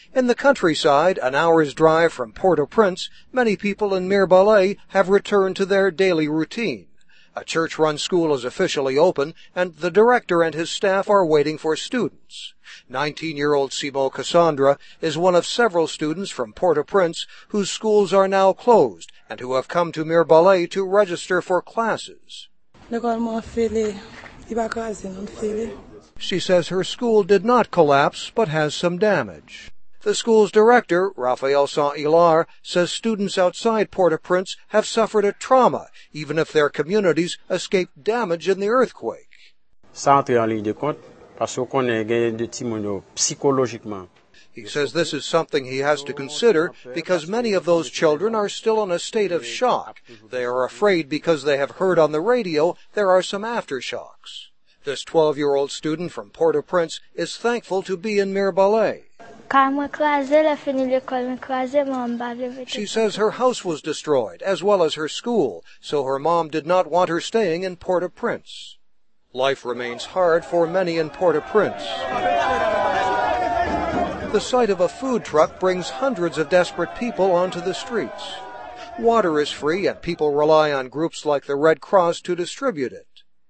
In the countryside, an hour's drive from Port-au-Prince, many people in Mirebalais have returned to their daily routine. A church-run school is officially open, and the director and his staff are waiting for students. 19-year-old Simo Cassandra is one of several students from Port-au-Prince whose schools are now closed and who have come to Mirebalais to register for classes. She says her school did not collapse but has some damage. The school's director, Raphael Saint-Hilaire, says students outside Port-au-Prince have suffered a trauma, even if their communities escaped damage in the earthquake. He says this is something he has to consider because many of those children are still in a state of shock. They are afraid because they have heard on the radio there are some aftershocks. This 12-year-old student from Port-au-Prince is thankful to be in Mirebalais. She says her house was destroyed, as well as her school, so her mom did not want her staying in Port-au-Prince. Life remains hard for many in Port-au-Prince. The sight of a food truck brings hundreds of desperate people onto the streets. Water is free, and people rely on groups like the Red Cross to distribute it.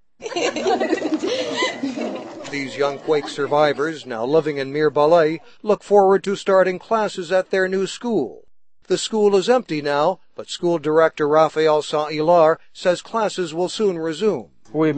These young quake survivors, now living in Mirebalais, look forward to starting classes at their new school. The school is empty now, but school director Raphael Saint-Hilaire says classes will soon resume.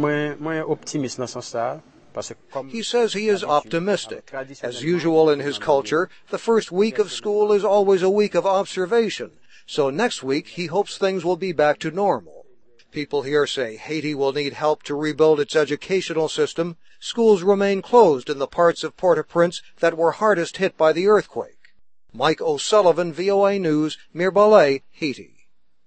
He says he is optimistic. As usual in his culture, the first week of school is always a week of observation, so next week he hopes things will be back to normal. People here say Haiti will need help to rebuild its educational system. Schools remain closed in the parts of Port-au-Prince that were hardest hit by the earthquake. Mike O'Sullivan, VOA News, Mirebalais, Haiti.